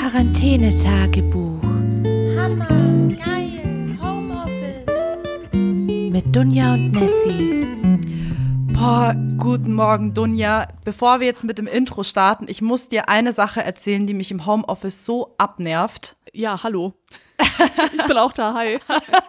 Quarantänetagebuch Hammer, geil, Homeoffice. mit Dunja und Nessie. Boah, guten Morgen, Dunja. Bevor wir jetzt mit dem Intro starten, ich muss dir eine Sache erzählen, die mich im Homeoffice so abnervt. Ja, hallo. Ich bin auch da, hi.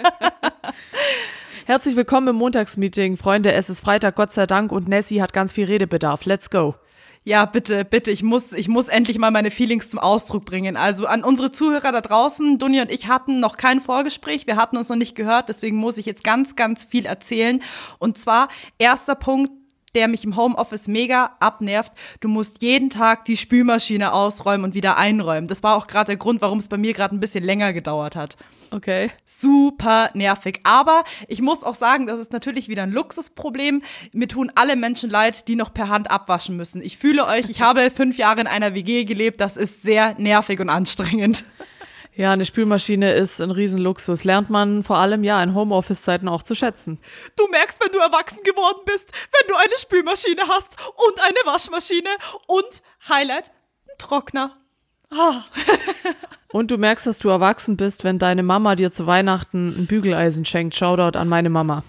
Herzlich willkommen im Montagsmeeting. Freunde, es ist Freitag, Gott sei Dank, und Nessie hat ganz viel Redebedarf. Let's go. Ja, bitte, ich muss endlich mal meine Feelings zum Ausdruck bringen. Also an unsere Zuhörer da draußen, Dunja und ich hatten noch kein Vorgespräch, wir hatten uns noch nicht gehört, deswegen muss ich jetzt ganz, ganz viel erzählen. Und zwar, erster Punkt, der mich im Homeoffice mega abnervt: Du musst jeden Tag die Spülmaschine ausräumen und wieder einräumen. Das war auch gerade der Grund, warum es bei mir gerade ein bisschen länger gedauert hat. Okay. Super nervig. Aber ich muss auch sagen, das ist natürlich wieder ein Luxusproblem. Mir tun alle Menschen leid, die noch per Hand abwaschen müssen. Ich fühle euch, ich habe 5 Jahre in einer WG gelebt. Das ist sehr nervig und anstrengend. Ja, eine Spülmaschine ist ein Riesenluxus. Lernt man vor allem ja in Homeoffice-Zeiten auch zu schätzen. Du merkst, wenn du erwachsen geworden bist, wenn du eine Spülmaschine hast und eine Waschmaschine und, Highlight, einen Trockner. Ah. Und du merkst, dass du erwachsen bist, wenn deine Mama dir zu Weihnachten ein Bügeleisen schenkt. Shoutout an meine Mama.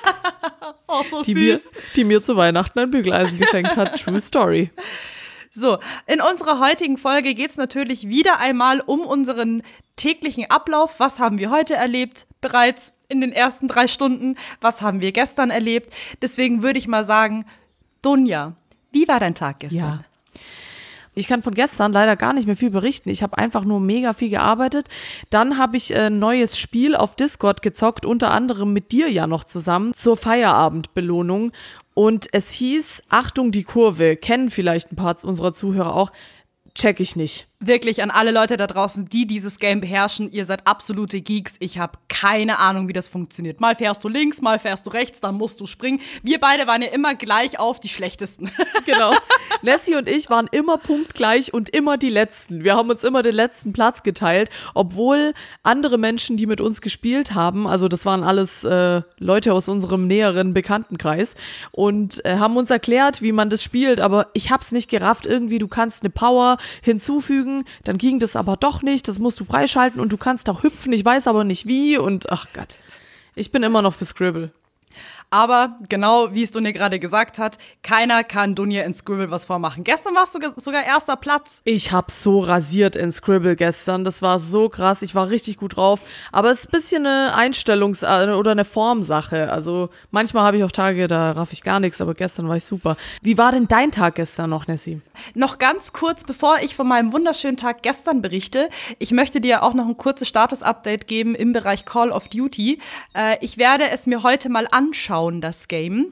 Oh, so süß. Die mir zu Weihnachten ein Bügeleisen geschenkt hat. True Story. So, in unserer heutigen Folge geht es natürlich wieder einmal um unseren täglichen Ablauf. Was haben wir heute erlebt bereits in den ersten 3 Stunden? Was haben wir gestern erlebt? Deswegen würde ich mal sagen, Dunja, wie war dein Tag gestern? Ja. Ich kann von gestern leider gar nicht mehr viel berichten. Ich habe einfach nur mega viel gearbeitet. Dann habe ich ein neues Spiel auf Discord gezockt, unter anderem mit dir ja noch zusammen, zur Feierabendbelohnung. Und es hieß, Achtung, die Kurve, kennen vielleicht ein paar unserer Zuhörer auch, check ich nicht. Wirklich an alle Leute da draußen, die dieses Game beherrschen, ihr seid absolute Geeks. Ich habe keine Ahnung, wie das funktioniert. Mal fährst du links, mal fährst du rechts, dann musst du springen. Wir beide waren ja immer gleich auf die Schlechtesten. Genau. Nessie und ich waren immer punktgleich und immer die Letzten. Wir haben uns immer den letzten Platz geteilt, obwohl andere Menschen, die mit uns gespielt haben, also das waren alles Leute aus unserem näheren Bekanntenkreis, und haben uns erklärt, wie man das spielt, aber ich hab's nicht gerafft. Irgendwie, du kannst eine Power hinzufügen, dann ging das aber doch nicht, das musst du freischalten, und du kannst auch hüpfen, ich weiß aber nicht wie, und ach Gott, ich bin immer noch für Scribble. Aber genau, wie es Dunja gerade gesagt hat, keiner kann Dunja in Scribble was vormachen. Gestern warst du sogar erster Platz. Ich hab so rasiert in Scribble gestern, das war so krass, ich war richtig gut drauf, aber es ist ein bisschen eine oder eine Formsache, also manchmal habe ich auch Tage, da raff ich gar nichts, aber gestern war ich super. Wie war denn dein Tag gestern noch, Nessie? Noch ganz kurz, bevor ich von meinem wunderschönen Tag gestern berichte, ich möchte dir auch noch ein kurzes Status-Update geben im Bereich Call of Duty. Ich werde es mir heute mal anschauen, das Game.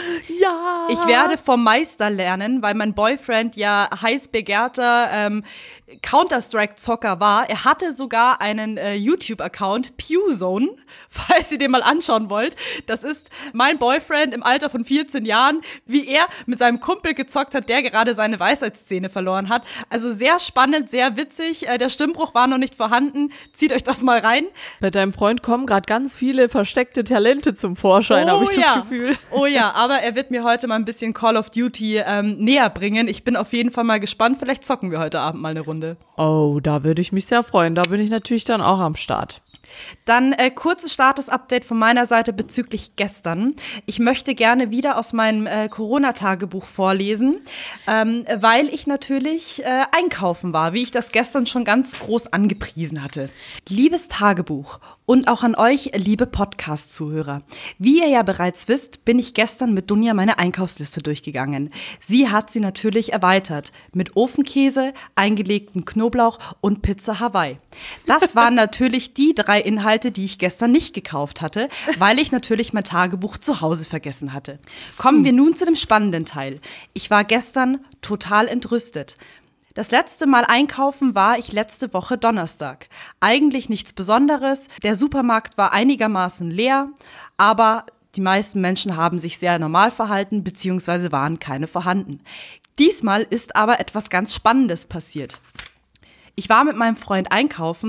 Ja! Ich werde vom Meister lernen, weil mein Boyfriend ja heiß begehrter Counter-Strike-Zocker war. Er hatte sogar einen YouTube-Account, Pewzone, falls ihr den mal anschauen wollt. Das ist mein Boyfriend im Alter von 14 Jahren, wie er mit seinem Kumpel gezockt hat, der gerade seine Weisheitszähne verloren hat. Also sehr spannend, sehr witzig. Der Stimmbruch war noch nicht vorhanden. Zieht euch das mal rein. Bei deinem Freund kommen gerade ganz viele versteckte Talente zum Vorschein, habe ich das Gefühl. Oh ja, aber er wird mir heute mal ein bisschen Call of Duty näher bringen. Ich bin auf jeden Fall mal gespannt. Vielleicht zocken wir heute Abend mal eine Runde. Oh, da würde ich mich sehr freuen. Da bin ich natürlich dann auch am Start. Dann kurzes Status-Update von meiner Seite bezüglich gestern. Ich möchte gerne wieder aus meinem Corona-Tagebuch vorlesen, weil ich natürlich einkaufen war, wie ich das gestern schon ganz groß angepriesen hatte. Liebes Tagebuch und auch an euch, liebe Podcast-Zuhörer. Wie ihr ja bereits wisst, bin ich gestern mit Dunja meine Einkaufsliste durchgegangen. Sie hat sie natürlich erweitert mit Ofenkäse, eingelegten Knoblauch und Pizza Hawaii. Das waren natürlich die 3 Inhalte, die ich gestern nicht gekauft hatte, weil ich natürlich mein Tagebuch zu Hause vergessen hatte. Kommen wir nun zu dem spannenden Teil. Ich war gestern total entrüstet. Das letzte Mal einkaufen war ich letzte Woche Donnerstag. Eigentlich nichts Besonderes. Der Supermarkt war einigermaßen leer, aber die meisten Menschen haben sich sehr normal verhalten, beziehungsweise waren keine vorhanden. Diesmal ist aber etwas ganz Spannendes passiert. Ich war mit meinem Freund einkaufen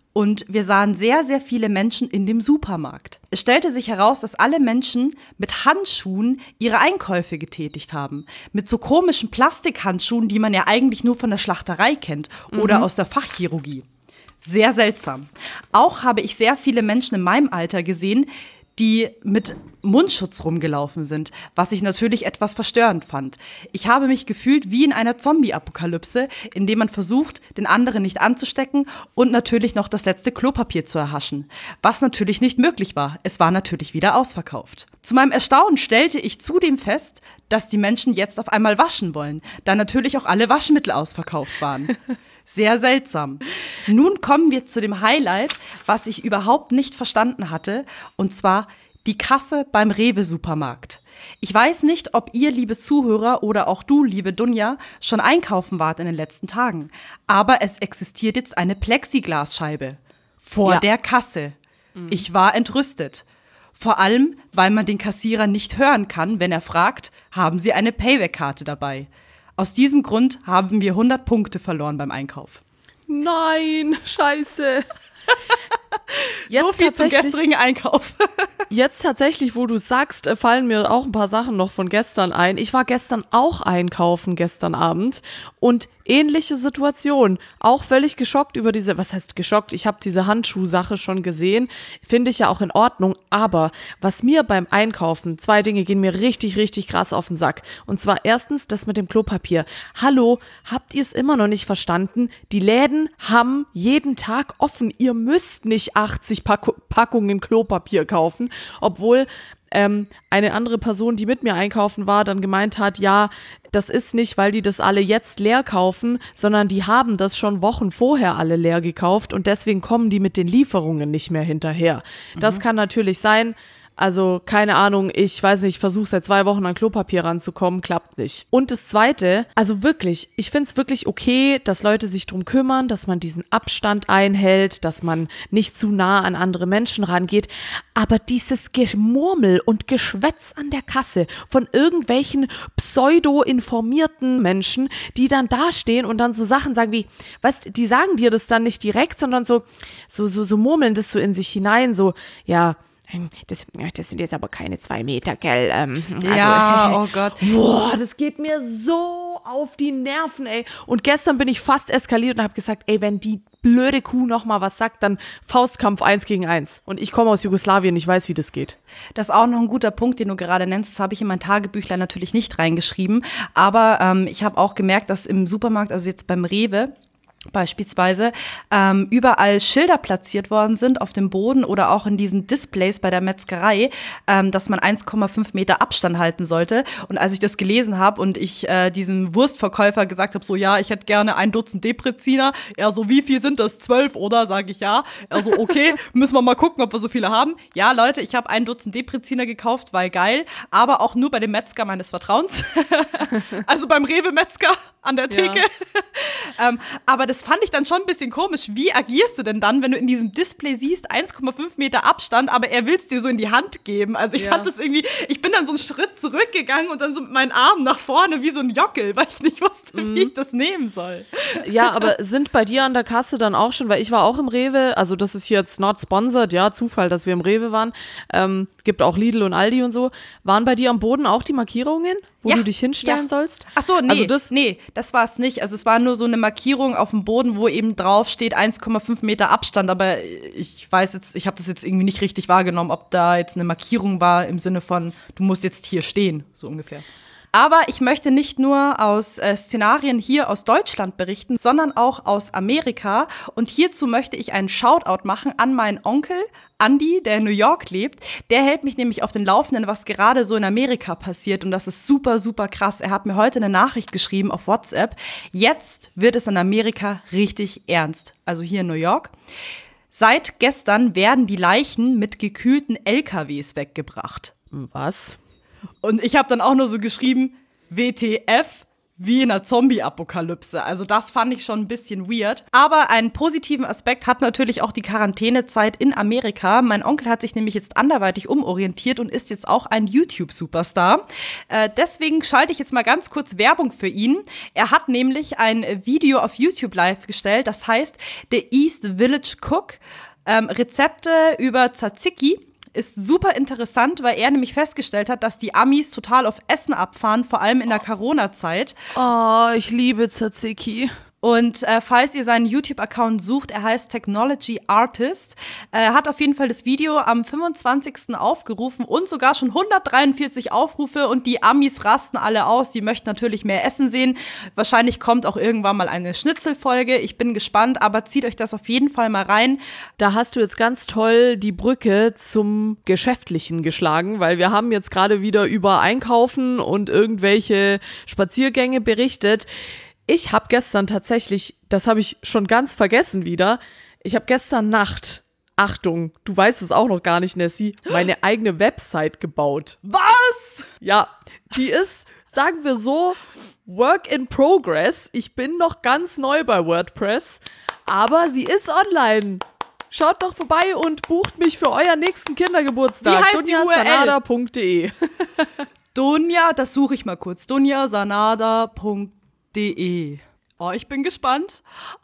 Und wir sahen sehr, sehr viele Menschen in dem Supermarkt. Es stellte sich heraus, dass alle Menschen mit Handschuhen ihre Einkäufe getätigt haben. Mit so komischen Plastikhandschuhen, die man ja eigentlich nur von der Schlachterei kennt oder aus der Fachchirurgie. Sehr seltsam. Auch habe ich sehr viele Menschen in meinem Alter gesehen, die mit Mundschutz rumgelaufen sind, was ich natürlich etwas verstörend fand. Ich habe mich gefühlt wie in einer Zombie-Apokalypse, in dem man versucht, den anderen nicht anzustecken und natürlich noch das letzte Klopapier zu erhaschen. Was natürlich nicht möglich war. Es war natürlich wieder ausverkauft. Zu meinem Erstaunen stellte ich zudem fest, dass die Menschen jetzt auf einmal waschen wollen, da natürlich auch alle Waschmittel ausverkauft waren. Sehr seltsam. Nun kommen wir zu dem Highlight, was ich überhaupt nicht verstanden hatte, und zwar die Kasse beim Rewe-Supermarkt. Ich weiß nicht, ob ihr, liebe Zuhörer, oder auch du, liebe Dunja, schon einkaufen wart in den letzten Tagen, aber es existiert jetzt eine Plexiglasscheibe vor der Kasse. Ich war entrüstet. Vor allem, weil man den Kassierer nicht hören kann, wenn er fragt, haben Sie eine Payback-Karte dabei? Aus diesem Grund haben wir 100 Punkte verloren beim Einkauf. Nein, scheiße. Jetzt so viel zum gestrigen Einkauf. Jetzt tatsächlich, wo du sagst, fallen mir auch ein paar Sachen noch von gestern ein. Ich war gestern auch einkaufen, gestern Abend. Und ähnliche Situation. Auch völlig geschockt über diese, was heißt geschockt? Ich habe diese Handschuhsache schon gesehen. Finde ich ja auch in Ordnung. Aber was mir beim Einkaufen, 2 Dinge gehen mir richtig, richtig krass auf den Sack. Und zwar erstens das mit dem Klopapier. Hallo, habt ihr es immer noch nicht verstanden? Die Läden haben jeden Tag offen. Ihr müsst nicht 80 Packungen Klopapier kaufen, obwohl eine andere Person, die mit mir einkaufen war, dann gemeint hat, ja, das ist nicht, weil die das alle jetzt leer kaufen, sondern die haben das schon Wochen vorher alle leer gekauft und deswegen kommen die mit den Lieferungen nicht mehr hinterher. Das kann natürlich sein. Also, keine Ahnung, ich weiß nicht, ich versuche seit 2 Wochen an Klopapier ranzukommen, klappt nicht. Und das Zweite, also wirklich, ich finde es wirklich okay, dass Leute sich drum kümmern, dass man diesen Abstand einhält, dass man nicht zu nah an andere Menschen rangeht. Aber dieses Gemurmel und Geschwätz an der Kasse von irgendwelchen pseudo-informierten Menschen, die dann dastehen und dann so Sachen sagen wie, weißt, die sagen dir das dann nicht direkt, sondern so murmeln das so in sich hinein, so, ja, das sind jetzt aber keine 2 Meter, gell? Ja, oh Gott. Boah, das geht mir so auf die Nerven, ey. Und gestern bin ich fast eskaliert und habe gesagt, ey, wenn die blöde Kuh noch mal was sagt, dann Faustkampf 1 gegen 1. Und ich komme aus Jugoslawien, ich weiß, wie das geht. Das ist auch noch ein guter Punkt, den du gerade nennst. Das habe ich in mein Tagebüchlein natürlich nicht reingeschrieben. Aber ich habe auch gemerkt, dass im Supermarkt, also jetzt beim Rewe, beispielsweise überall Schilder platziert worden sind auf dem Boden oder auch in diesen Displays bei der Metzgerei, dass man 1,5 Meter Abstand halten sollte. Und als ich das gelesen habe und ich diesem Wurstverkäufer gesagt habe, so ja, ich hätte gerne 1 Dutzend Depreziner, er so, wie viel sind das? 12, oder? Sage ich ja. Er so, okay, müssen wir mal gucken, ob wir so viele haben. Ja, Leute, ich habe 1 Dutzend Depreziner gekauft, weil geil, aber auch nur bei dem Metzger meines Vertrauens. Also beim Rewe-Metzger an der Theke. Ja. Aber das fand ich dann schon ein bisschen komisch. Wie agierst du denn dann, wenn du in diesem Display siehst, 1,5 Meter Abstand, aber er will es dir so in die Hand geben? Also ich fand das irgendwie, ich bin dann so einen Schritt zurückgegangen und dann so mit meinen Armen nach vorne wie so ein Jockel, weil ich nicht wusste, wie ich das nehmen soll. Ja, aber sind bei dir an der Kasse dann auch schon, weil ich war auch im Rewe, also das ist hier jetzt not sponsored, ja, Zufall, dass wir im Rewe waren, gibt auch Lidl und Aldi und so. Waren bei dir am Boden auch die Markierungen, wo du dich hinstellen sollst? Ach so, nee, also das war es nicht. Also es war nur so eine Markierung auf dem Boden, wo eben drauf steht 1,5 Meter Abstand, aber ich weiß jetzt, ich habe das jetzt irgendwie nicht richtig wahrgenommen, ob da jetzt eine Markierung war im Sinne von, du musst jetzt hier stehen, so ungefähr. Aber ich möchte nicht nur aus Szenarien hier aus Deutschland berichten, sondern auch aus Amerika. Und hierzu möchte ich einen Shoutout machen an meinen Onkel Andi, der in New York lebt. Der hält mich nämlich auf den Laufenden, was gerade so in Amerika passiert. Und das ist super, super krass. Er hat mir heute eine Nachricht geschrieben auf WhatsApp. Jetzt wird es in Amerika richtig ernst. Also hier in New York. Seit gestern werden die Leichen mit gekühlten LKWs weggebracht. Was? Und ich habe dann auch nur so geschrieben, WTF, wie in einer Zombie-Apokalypse. Also das fand ich schon ein bisschen weird. Aber einen positiven Aspekt hat natürlich auch die Quarantänezeit in Amerika. Mein Onkel hat sich nämlich jetzt anderweitig umorientiert und ist jetzt auch ein YouTube-Superstar. Deswegen schalte ich jetzt mal ganz kurz Werbung für ihn. Er hat nämlich ein Video auf YouTube live gestellt, das heißt The East Village Cook. Rezepte über Tzatziki. Ist super interessant, weil er nämlich festgestellt hat, dass die Amis total auf Essen abfahren, vor allem in der Corona-Zeit. Oh, ich liebe Tzatziki. Und falls ihr seinen YouTube-Account sucht, er heißt Technology Artist. Er hat auf jeden Fall das Video am 25. aufgerufen und sogar schon 143 Aufrufe und die Amis rasten alle aus. Die möchten natürlich mehr Essen sehen. Wahrscheinlich kommt auch irgendwann mal eine Schnitzelfolge. Ich bin gespannt, aber zieht euch das auf jeden Fall mal rein. Da hast du jetzt ganz toll die Brücke zum Geschäftlichen geschlagen, weil wir haben jetzt gerade wieder über Einkaufen und irgendwelche Spaziergänge berichtet. Ich habe gestern tatsächlich, das habe ich schon ganz vergessen wieder, ich habe gestern Nacht, Achtung, du weißt es auch noch gar nicht, Nessie, meine eigene Website gebaut. Was? Ja, die ist, sagen wir so, Work in Progress. Ich bin noch ganz neu bei WordPress, aber sie ist online. Schaut doch vorbei und bucht mich für euren nächsten Kindergeburtstag. Wie heißt die URL? dunjasanada.de. Dunja, das suche ich mal kurz. dunjasanada.de. Oh, ich bin gespannt.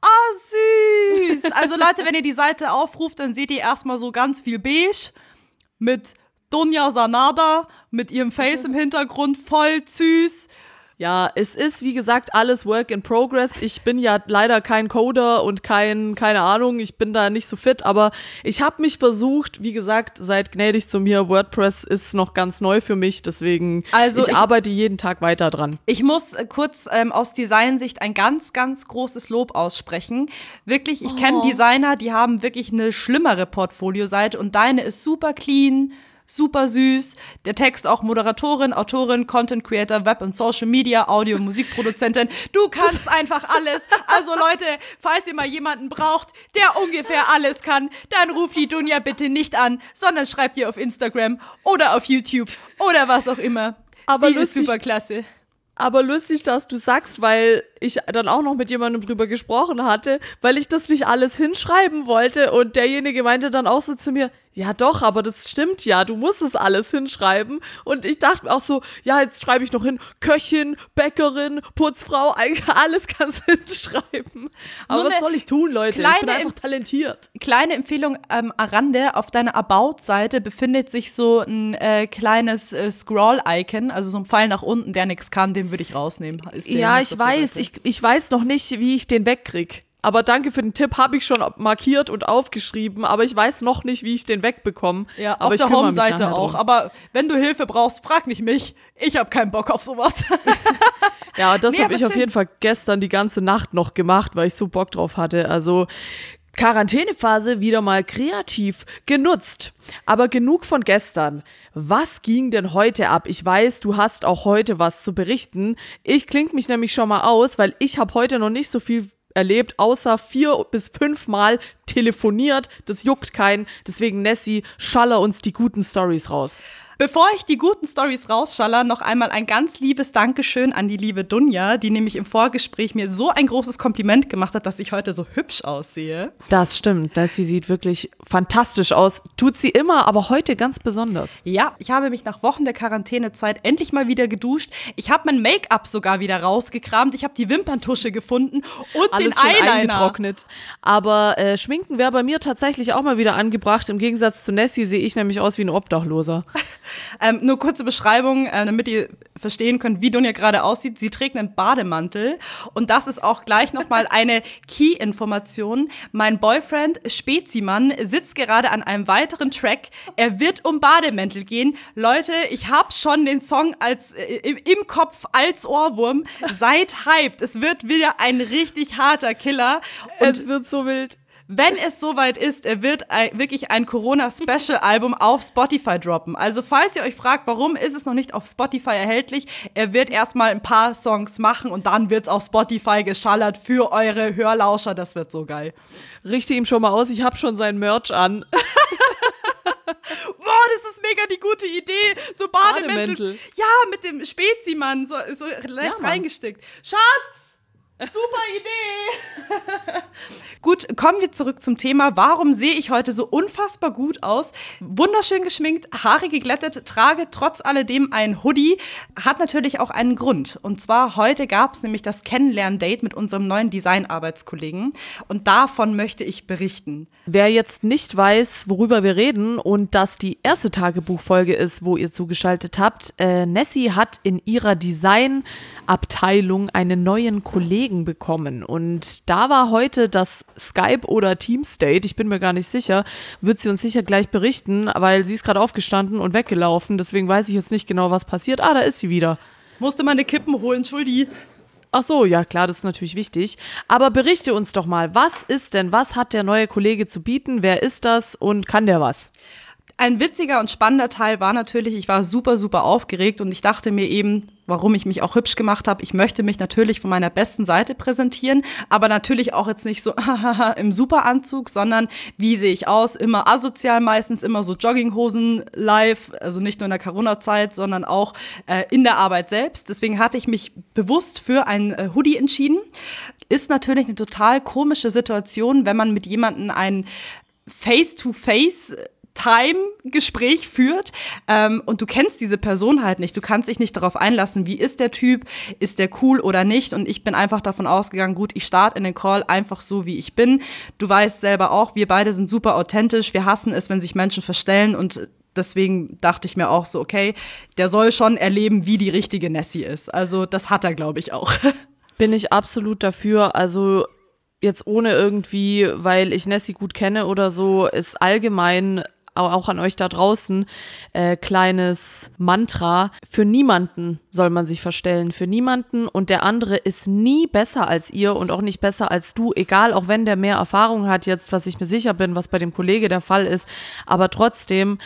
Ah, süß. Also Leute, wenn ihr die Seite aufruft, dann seht ihr erstmal so ganz viel beige mit Dunja Sanada, mit ihrem Face im Hintergrund, voll süß. Ja, es ist, wie gesagt, alles Work in Progress. Ich bin ja leider kein Coder und keine Ahnung, ich bin da nicht so fit, aber ich habe mich versucht, wie gesagt, seid gnädig zu mir, WordPress ist noch ganz neu für mich, deswegen ich arbeite jeden Tag weiter dran. Ich muss kurz aus Designsicht ein ganz, ganz großes Lob aussprechen. Wirklich, ich kenne Designer, die haben wirklich eine schlimmere Portfolio-Seite und deine ist super clean, super süß. Der Text auch Moderatorin, Autorin, Content Creator, Web- und Social Media, Audio- und Musikproduzentin. Du kannst einfach alles. Also Leute, falls ihr mal jemanden braucht, der ungefähr alles kann, dann ruft die Dunja bitte nicht an, sondern schreibt ihr auf Instagram oder auf YouTube oder was auch immer. Aber Sie lustig, ist super klasse. Aber lustig, dass du sagst, weil ich dann auch noch mit jemandem drüber gesprochen hatte, weil ich das nicht alles hinschreiben wollte und derjenige meinte dann auch so zu mir, ja doch, aber das stimmt ja, du musst es alles hinschreiben und ich dachte mir auch so, ja, jetzt schreibe ich noch hin, Köchin, Bäckerin, Putzfrau, eigentlich alles kannst du hinschreiben. Aber was soll ich tun, Leute? Ich bin einfach talentiert. Kleine Empfehlung am Rande, auf deiner About-Seite befindet sich so ein kleines Scroll-Icon, also so ein Pfeil nach unten, der nichts kann, den würde ich rausnehmen. Ja, ich weiß. Ich weiß noch nicht, wie ich den wegkriege. Aber danke für den Tipp, habe ich schon markiert und aufgeschrieben, aber ich weiß noch nicht, wie ich den wegbekomme. Ja, aber auf der Home-Seite auch. Aber wenn du Hilfe brauchst, frag nicht mich. Ich habe keinen Bock auf sowas. Ja, das habe ich auf jeden Fall gestern die ganze Nacht noch gemacht, weil ich so Bock drauf hatte. Also Quarantänephase wieder mal kreativ genutzt. Aber genug von gestern. Was ging denn heute ab? Ich weiß, du hast auch heute was zu berichten. Ich klinge mich nämlich schon mal aus, weil ich habe heute noch nicht so viel erlebt, außer 4 bis 5 Mal telefoniert. Das juckt keinen. Deswegen, Nessie, schaller uns die guten Storys raus. Bevor ich die guten Storys rausschallere, noch einmal ein ganz liebes Dankeschön an die liebe Dunja, die nämlich im Vorgespräch mir so ein großes Kompliment gemacht hat, dass ich heute so hübsch aussehe. Das stimmt, sie sieht wirklich fantastisch aus. Tut sie immer, aber heute ganz besonders. Ja, ich habe mich nach Wochen der Quarantänezeit endlich mal wieder geduscht. Ich habe mein Make-up sogar wieder rausgekramt. Ich habe die Wimperntusche gefunden und alles den Eyeliner eingetrocknet. Aber Schminken wäre bei mir tatsächlich auch mal wieder angebracht. Im Gegensatz zu Nessie sehe ich nämlich aus wie ein Obdachloser. Nur kurze Beschreibung, damit ihr verstehen könnt, wie Dunja gerade aussieht. Sie trägt einen Bademantel und das ist auch gleich nochmal eine Key-Information. Mein Boyfriend Spezimann sitzt gerade an einem weiteren Track. Er wird um Bademäntel gehen. Leute, ich habe schon den Song im Kopf als Ohrwurm. Seid hyped. Es wird wieder ein richtig harter Killer. Und es wird so wild. Wenn es soweit ist, er wird wirklich ein Corona-Special-Album auf Spotify droppen. Also falls ihr euch fragt, warum ist es noch nicht auf Spotify erhältlich, er wird erstmal ein paar Songs machen und dann wird's auf Spotify geschallert für eure Hörlauscher. Das wird so geil. Richte ihm schon mal aus, ich habe schon sein Merch an. Wo das ist mega die gute Idee. So Bademäntel. Bademäntel. Ja, mit dem Spezimann, so leicht Mann. reingestickt. Schatz! Super Idee! Gut, kommen wir zurück zum Thema. Warum sehe ich heute so unfassbar gut aus? Wunderschön geschminkt, Haare geglättet, trage trotz alledem ein Hoodie. Hat natürlich auch einen Grund. Und zwar heute gab es nämlich das Kennenlernen-Date mit unserem neuen Design-Arbeitskollegen. Und davon möchte ich berichten. Wer jetzt nicht weiß, worüber wir reden und das die erste Tagebuchfolge ist, wo ihr zugeschaltet habt, Nessie hat in ihrer Designabteilung einen neuen Kollegen bekommen und da war heute das Skype- oder Teams-Date, ich bin mir gar nicht sicher, wird sie uns sicher gleich berichten, weil sie ist gerade aufgestanden und weggelaufen, deswegen weiß ich jetzt nicht genau, was passiert. Da ist sie wieder. Musste meine Kippen holen, Entschuldi. Ach so, ja klar, das ist natürlich wichtig. Aber berichte uns doch mal, was hat der neue Kollege zu bieten, wer ist das und kann der was? Ein witziger und spannender Teil war natürlich, ich war super, super aufgeregt und ich dachte mir eben, warum ich mich auch hübsch gemacht habe, ich möchte mich natürlich von meiner besten Seite präsentieren, aber natürlich auch jetzt nicht so im Superanzug, sondern wie sehe ich aus? Immer asozial meistens, immer so Jogginghosen live, also nicht nur in der Corona-Zeit, sondern auch in der Arbeit selbst. Deswegen hatte ich mich bewusst für ein Hoodie entschieden. Ist natürlich eine total komische Situation, wenn man mit jemandem ein Face-to-Face Time-Gespräch führt und du kennst diese Person halt nicht. Du kannst dich nicht darauf einlassen, wie ist der Typ, ist der cool oder nicht. Und ich bin einfach davon ausgegangen, gut, ich starte in den Call einfach so, wie ich bin. Du weißt selber auch, wir beide sind super authentisch. Wir hassen es, wenn sich Menschen verstellen und deswegen dachte ich mir auch so, okay, der soll schon erleben, wie die richtige Nessie ist. Also das hat er, glaube ich, auch. Bin ich absolut dafür, also jetzt ohne irgendwie, weil ich Nessie gut kenne oder so, ist allgemein auch an euch da draußen, kleines Mantra. Für niemanden soll man sich verstellen, für niemanden und der andere ist nie besser als ihr und auch nicht besser als du, egal, auch wenn der mehr Erfahrung hat jetzt, was ich mir sicher bin, was bei dem Kollege der Fall ist, aber trotzdem,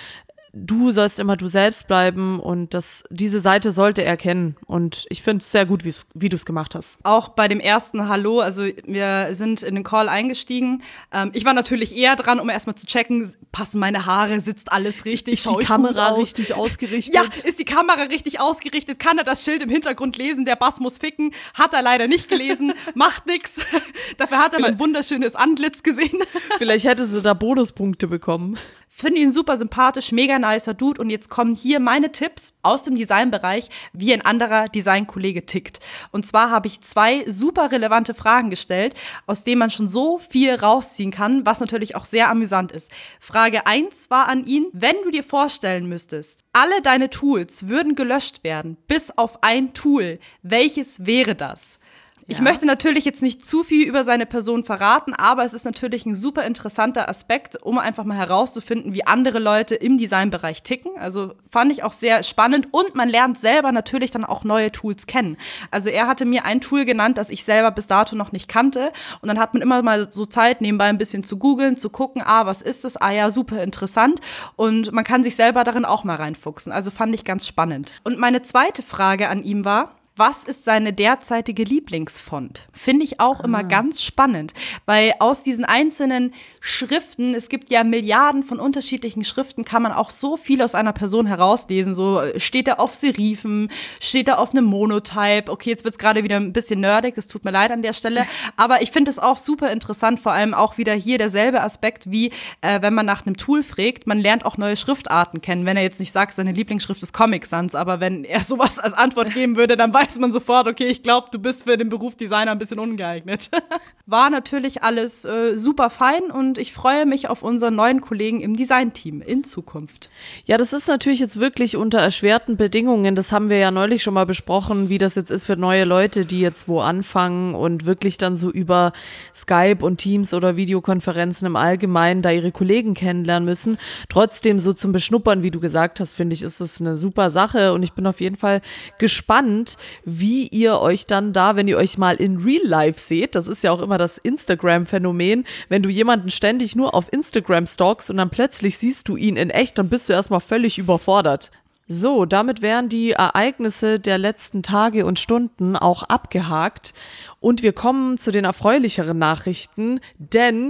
du sollst immer du selbst bleiben und diese Seite sollte er kennen und ich finde es sehr gut, wie du es gemacht hast. Auch bei dem ersten Hallo, also wir sind in den Call eingestiegen. Ich war natürlich eher dran, um erstmal zu checken, passen meine Haare, sitzt alles richtig, ist die Kamera richtig ausgerichtet? Ja, ist die Kamera richtig ausgerichtet? Kann er das Schild im Hintergrund lesen, der Bass muss ficken? Hat er leider nicht gelesen, macht nix. Dafür hat er mein wunderschönes Antlitz gesehen. Vielleicht hätte sie da Bonuspunkte bekommen. Finde ihn super sympathisch, mega nicer Dude. Und jetzt kommen hier meine Tipps aus dem Designbereich, wie ein anderer Designkollege tickt. Und zwar habe ich 2 super relevante Fragen gestellt, aus denen man schon so viel rausziehen kann, was natürlich auch sehr amüsant ist. Frage 1 war an ihn: Wenn du dir vorstellen müsstest, alle deine Tools würden gelöscht werden, bis auf ein Tool, welches wäre das? Ich möchte natürlich jetzt nicht zu viel über seine Person verraten, aber es ist natürlich ein super interessanter Aspekt, um einfach mal herauszufinden, wie andere Leute im Designbereich ticken. Also fand ich auch sehr spannend und man lernt selber natürlich dann auch neue Tools kennen. Also er hatte mir ein Tool genannt, das ich selber bis dato noch nicht kannte und dann hat man immer mal so Zeit, nebenbei ein bisschen zu googeln, zu gucken, was ist das? Ja, super interessant und man kann sich selber darin auch mal reinfuchsen. Also fand ich ganz spannend. Und meine zweite Frage an ihn war: Was ist seine derzeitige Lieblingsfont? Finde ich auch immer ganz spannend, weil aus diesen einzelnen Schriften, es gibt ja Milliarden von unterschiedlichen Schriften, kann man auch so viel aus einer Person herauslesen. So steht er auf Serifen, steht er auf einem Monotype. Okay, jetzt wird es gerade wieder ein bisschen nerdig, das tut mir leid an der Stelle. Aber ich finde es auch super interessant, vor allem auch wieder hier derselbe Aspekt, wie wenn man nach einem Tool fragt, man lernt auch neue Schriftarten kennen. Wenn er jetzt nicht sagt, seine Lieblingsschrift ist Comic Sans, aber wenn er sowas als Antwort geben würde, dann weiß man sofort, okay, ich glaube, du bist für den Beruf Designer ein bisschen ungeeignet. War natürlich alles super fein und ich freue mich auf unseren neuen Kollegen im Designteam in Zukunft. Ja, das ist natürlich jetzt wirklich unter erschwerten Bedingungen. Das haben wir ja neulich schon mal besprochen, wie das jetzt ist für neue Leute, die jetzt wo anfangen und wirklich dann so über Skype und Teams oder Videokonferenzen im Allgemeinen da ihre Kollegen kennenlernen müssen. Trotzdem so zum Beschnuppern, wie du gesagt hast, finde ich, ist das eine super Sache und ich bin auf jeden Fall gespannt, wie ihr euch dann da, wenn ihr euch mal in Real Life seht, das ist ja auch immer das Instagram-Phänomen, wenn du jemanden ständig nur auf Instagram stalkst und dann plötzlich siehst du ihn in echt, dann bist du erstmal völlig überfordert. So, damit wären die Ereignisse der letzten Tage und Stunden auch abgehakt und wir kommen zu den erfreulicheren Nachrichten, denn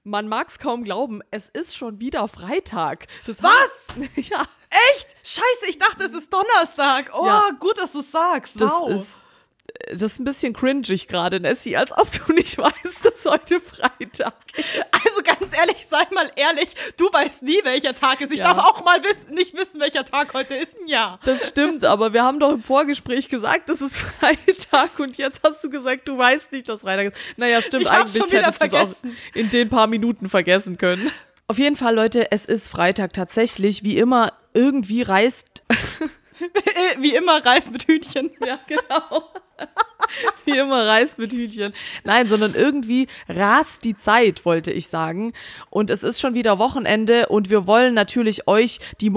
Man mag es kaum glauben, es ist schon wieder Freitag. Das Was? heißt, ja, Echt? Scheiße, ich dachte, es ist Donnerstag. Oh, Ja. gut, dass du sagst. das Wow. ist ein bisschen cringig gerade, Nessie, als ob du nicht weißt, dass heute Freitag ist. Also ganz ehrlich, sei mal ehrlich, du weißt nie, welcher Tag ist. Ich Ja. darf auch mal nicht wissen, welcher Tag heute ist. Ja. Das stimmt, aber wir haben doch im Vorgespräch gesagt, es ist Freitag und jetzt hast du gesagt, du weißt nicht, dass Freitag ist. Naja, stimmt, Ich hab's eigentlich schon wieder hättest du es auch vergessen. in den paar Minuten vergessen können. Auf jeden Fall, Leute, es ist Freitag tatsächlich. Wie immer, irgendwie reist... Wie immer Reis mit Hühnchen. Ja, genau. Wie immer Reis mit Hühnchen. Nein, sondern irgendwie rast die Zeit, wollte ich sagen. Und es ist schon wieder Wochenende und wir wollen natürlich euch die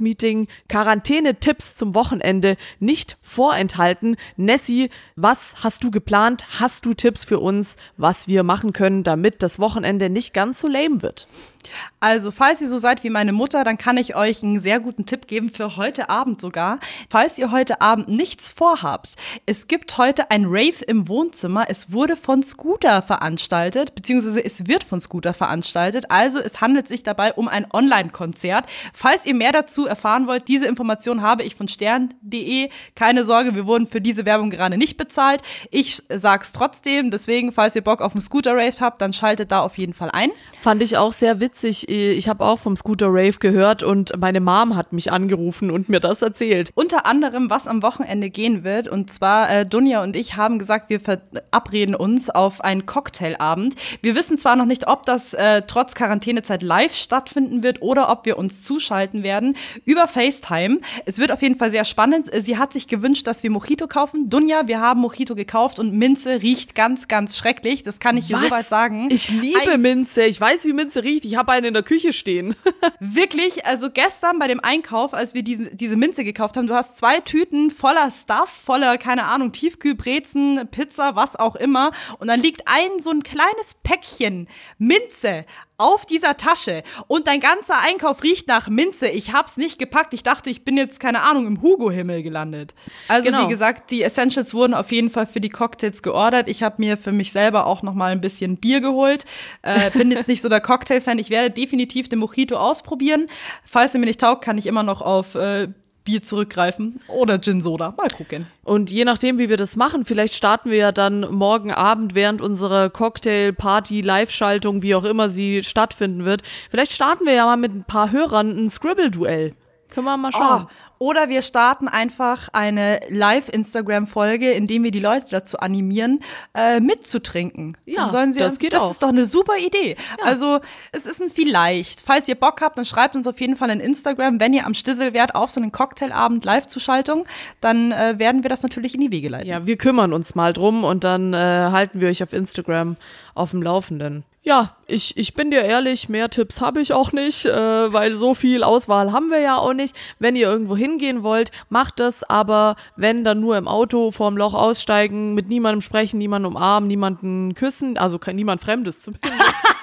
Montagsmeeting-Quarantäne-Tipps zum Wochenende nicht vorenthalten. Nessie, was hast du geplant? Hast du Tipps für uns, was wir machen können, damit das Wochenende nicht ganz so lame wird? Also, falls ihr so seid wie meine Mutter, dann kann ich euch einen sehr guten Tipp geben für heute Abend sogar. Falls ihr heute Abend nichts vorhabt, es gibt heute ein Rave im Wohnzimmer. Es wurde von Scooter veranstaltet, beziehungsweise es wird von Scooter veranstaltet. Also, es handelt sich dabei um ein Online-Konzert. Falls ihr mehr dazu erfahren wollt, diese Information habe ich von stern.de. Keine Sorge, wir wurden für diese Werbung gerade nicht bezahlt. Ich sag's trotzdem, deswegen, falls ihr Bock auf einen Scooter-Rave habt, dann schaltet da auf jeden Fall ein. Fand ich auch sehr witzig. Ich habe auch vom Scooter Rave gehört und meine Mom hat mich angerufen und mir das erzählt. Unter anderem, was am Wochenende gehen wird. Und zwar, Dunja und ich haben gesagt, wir verabreden uns auf einen Cocktailabend. Wir wissen zwar noch nicht, ob das trotz Quarantänezeit live stattfinden wird oder ob wir uns zuschalten werden über FaceTime. Es wird auf jeden Fall sehr spannend. Sie hat sich gewünscht, dass wir Mojito kaufen. Dunja, wir haben Mojito gekauft und Minze riecht ganz, ganz schrecklich. Das kann ich hier soweit sagen. Ich liebe Minze. Ich weiß, wie Minze riecht. Ich habe einen in der Küche stehen. Wirklich, also gestern bei dem Einkauf, als wir diese Minze gekauft haben, du hast 2 Tüten voller Stuff, voller, keine Ahnung, Tiefkühlbrezen, Pizza, was auch immer. Und dann liegt so ein kleines Päckchen Minze auf dieser Tasche und dein ganzer Einkauf riecht nach Minze. Ich hab's nicht gepackt. Ich dachte, ich bin jetzt, keine Ahnung, im Hugo-Himmel gelandet. Also Genau. Wie gesagt, die Essentials wurden auf jeden Fall für die Cocktails geordert. Ich habe mir für mich selber auch noch mal ein bisschen Bier geholt. Bin jetzt nicht so der Cocktail-Fan. Ich werde definitiv den Mojito ausprobieren. Falls er mir nicht taugt, kann ich immer noch auf Bier zurückgreifen oder Gin Soda. Mal gucken. Und je nachdem, wie wir das machen, vielleicht starten wir ja dann morgen Abend während unserer Cocktail-Party, Live-Schaltung, wie auch immer sie stattfinden wird. Vielleicht starten wir ja mal mit ein paar Hörern ein Scribble-Duell. Können wir mal schauen. Oder wir starten einfach eine Live-Instagram-Folge, in dem wir die Leute dazu animieren, mitzutrinken. Ja, Dann sollen sie, das geht das auch. ist doch eine super Idee. Ja. Also es ist ein Vielleicht. Falls ihr Bock habt, dann schreibt uns auf jeden Fall in Instagram, wenn ihr am Stissel wärt, auf so einen Cocktailabend Live-Zuschaltung, dann werden wir das natürlich in die Wege leiten. Ja, wir kümmern uns mal drum und dann halten wir euch auf Instagram auf dem Laufenden. Ja, ich bin dir ehrlich, mehr Tipps habe ich auch nicht, weil so viel Auswahl haben wir ja auch nicht. Wenn ihr irgendwo hingehen wollt, macht das, aber wenn, dann nur im Auto vorm Loch aussteigen, mit niemandem sprechen, niemanden umarmen, niemanden küssen, also niemand Fremdes zumindest.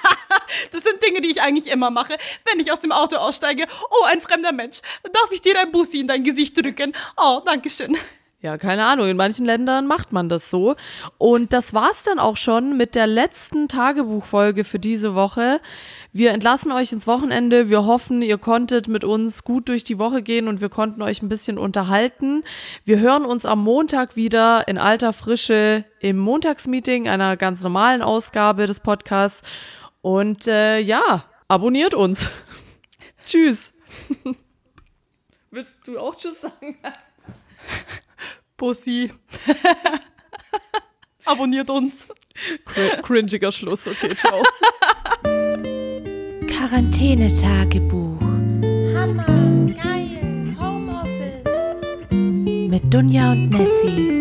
Das sind Dinge, die ich eigentlich immer mache, wenn ich aus dem Auto aussteige. Oh, ein fremder Mensch, darf ich dir dein Bussi in dein Gesicht drücken? Oh, danke schön. Ja, keine Ahnung, in manchen Ländern macht man das so. Und das war's dann auch schon mit der letzten Tagebuchfolge für diese Woche. Wir entlassen euch ins Wochenende. Wir hoffen, ihr konntet mit uns gut durch die Woche gehen und wir konnten euch ein bisschen unterhalten. Wir hören uns am Montag wieder in alter Frische im Montagsmeeting, einer ganz normalen Ausgabe des Podcasts. Und ja, abonniert uns. Tschüss. Willst du auch Tschüss sagen? Bussi. Abonniert uns. Cringiger Schluss. Okay, ciao. Quarantänetagebuch Hammer, geil, Homeoffice. mit Dunja und Nessie.